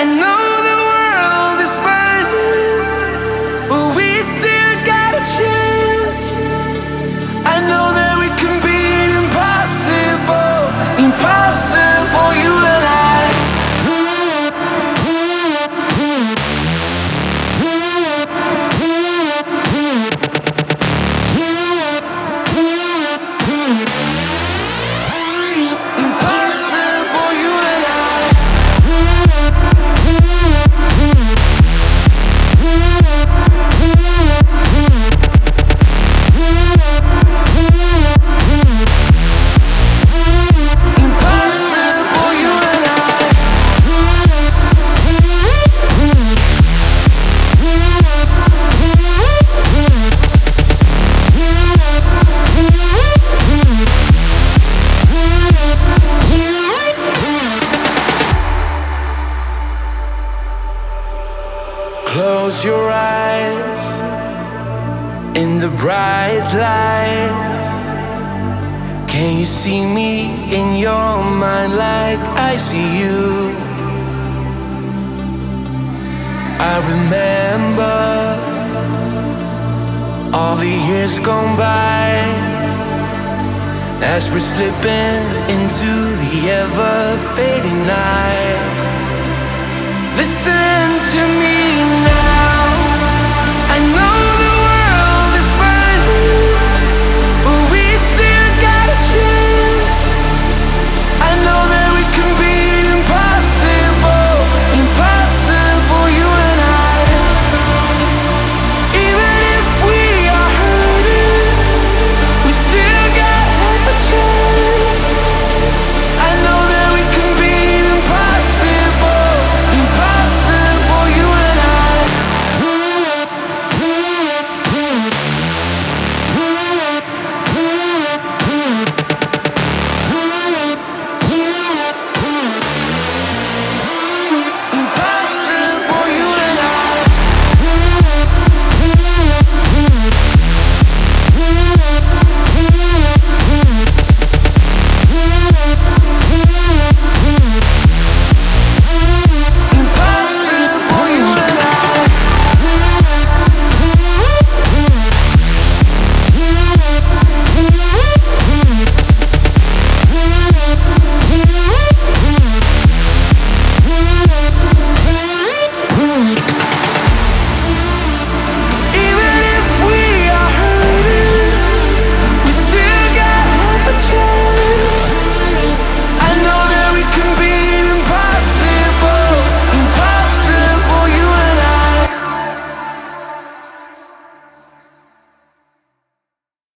I know the world is burning, but we still got a chance. I know that we can beat impossible, impossible, you and I. Impossible, you and I. Impossible, you and I. Close your eyes in the bright lights. Can you see me in your mind like I see you? I remember all the years gone by as we're slipping into the ever-fading night.